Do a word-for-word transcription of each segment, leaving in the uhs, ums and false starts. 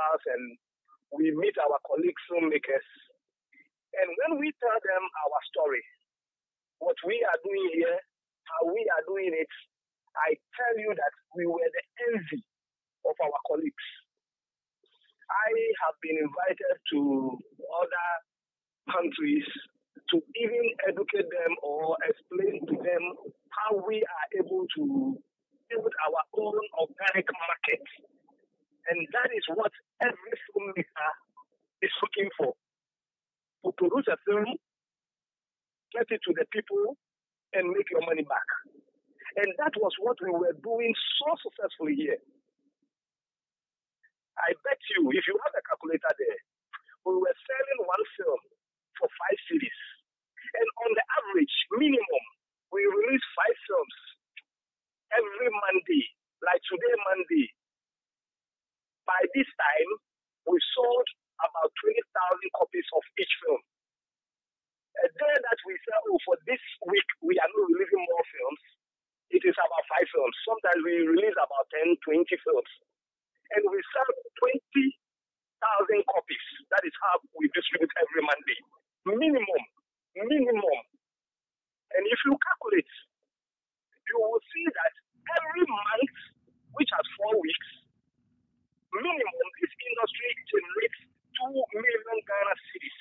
festivals and we meet our colleagues, filmmakers. And when we tell them our story, what we are doing here, how we are doing it, I tell you that we were the envy of our colleagues. I have been invited to other countries to even educate them or explain to them how we are able to build our own organic market. And that is what every filmmaker is looking for. To produce a film, get it to the people, and make your money back. And that was what we were doing so successfully here. I bet you, if you have a calculator there, we were selling one film for five cities. And on the average, minimum, we release five films every Monday, like today, Monday. By this time, we sold about twenty thousand copies of each film. A day that we say, oh, for this week, we are not releasing more films, it is about five films. Sometimes we release about ten, twenty films. And we sell twenty thousand copies. That is how we distribute every Monday. Minimum. Minimum. And if you calculate, you will see that every month, which has four weeks, minimum, this industry generates two million Ghana cedis.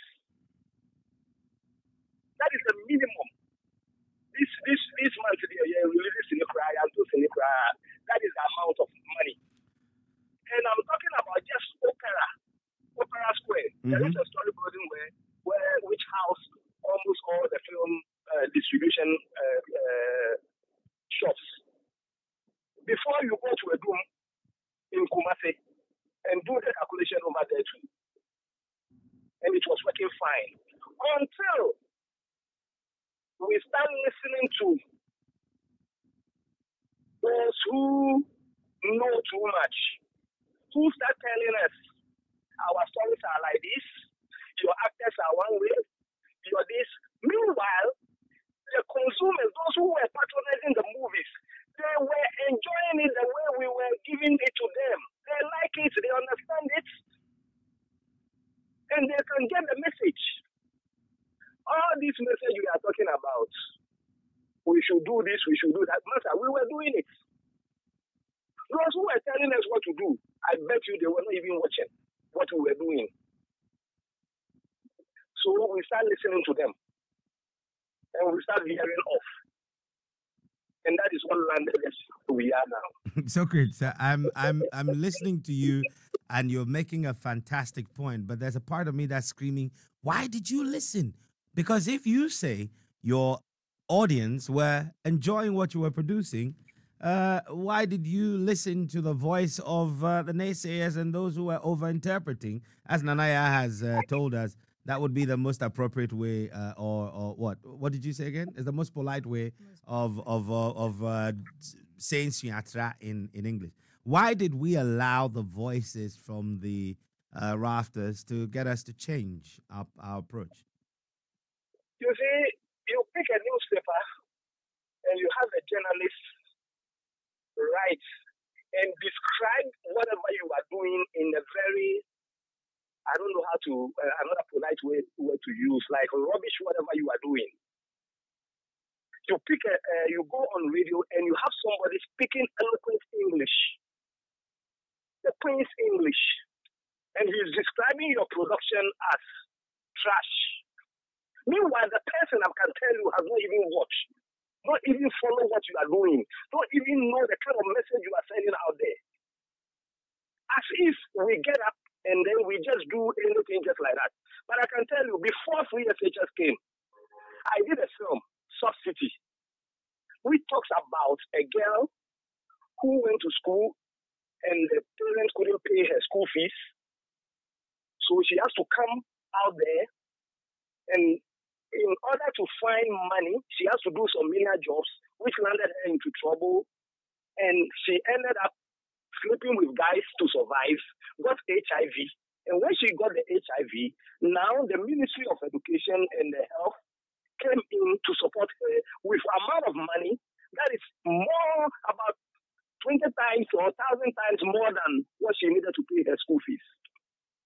That is the minimum. This this this month, yeah, releases Sinekra, Yanto Sinekra. That is the amount of money. And I'm talking about just Opera, Opera Square. Mm-hmm. There is a story building where, where which house almost all the film uh, distribution uh, uh, shops. Before you go to a room in Kumasi and do the calculation over there too, and it was working fine until we start listening to those who know too much, who start telling us our stories are like this, your actors are one way, you're this. Meanwhile, the consumers, those who were patronizing the movies, they were enjoying it the way we were giving it to them. They like it, they understand it, and they can get the message. All this message we are talking about, we should do this, we should do that. Master, we were doing it. Those who were telling us what to do, I bet you they were not even watching what we were doing. So we start listening to them, and we start veering off. And that is what landed us where we are now. Socrates, I'm I'm I'm listening to you, and you're making a fantastic point. But there's a part of me that's screaming, "Why did you listen?" Because if you say your audience were enjoying what you were producing, uh, why did you listen to the voice of uh, the naysayers and those who were overinterpreting? As Nanaya has uh, told us, that would be the most appropriate way, uh, or or what? What did you say again? Is the most polite way of of uh, of uh, saying "siatra" in in English. Why did we allow the voices from the uh, rafters to get us to change our, our approach? You see, you pick a newspaper and you have a journalist write and describe whatever you are doing in a very, I don't know how to, uh, another polite way, way to use, like rubbish whatever you are doing. You pick a, uh, you go on radio and you have somebody speaking eloquent English, the Queen's English, and he's describing your production as trash. Meanwhile, the person, I can tell you, has not even watched, not even follow what you are doing, don't even know the kind of message you are sending out there. As if we get up and then we just do anything just like that. But I can tell you, before Free S H S came, I did a film, Soft City, which talks about a girl who went to school and the parents couldn't pay her school fees. So she has to come out there, and in order to find money, she has to do some menial jobs, which landed her into trouble. And she ended up sleeping with guys to survive, got H I V. And when she got the H I V, now the Ministry of Education and the Health came in to support her with amount of money that is more, about twenty times or one thousand times more than what she needed to pay her school fees.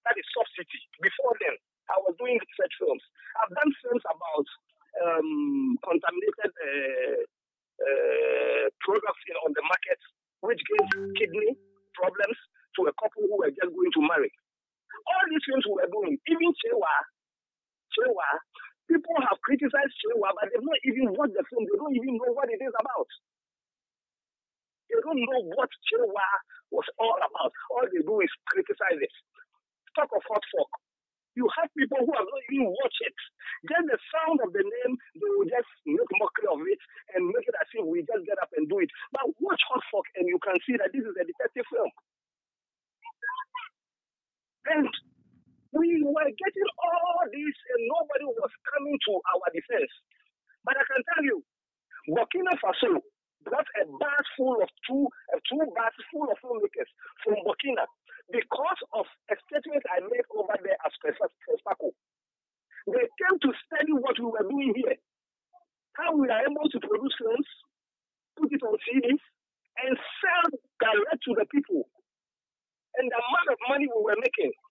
that is Soft City. Before then, I was doing research films. I've done films about um, contaminated uh, uh, products in, on the market, which gave kidney problems to a couple who were just going to marry. All these films we were doing, even Chewa, Chewa, people have criticized Chewa, but they've not even watched the film. They don't even know what it is about. They don't know what Chewa was all about. All they do is criticize it. Talk of hot folk. You have people who have not even watched it. Just the sound of the name, they will just make mockery of it and make it as if we just get up and do it. But watch Hot Folk and you can see that this is a detective film. And we were getting all this and nobody was coming to our defense. But I can tell you, Burkina Faso got a bus full of two, uh, two buses full of filmmakers from Burkina because of a statement I made over there as Fespaco. They came to study what we were doing here, how we are able to produce films, put it on C Ds, and sell direct to the people. And the amount of money we were making.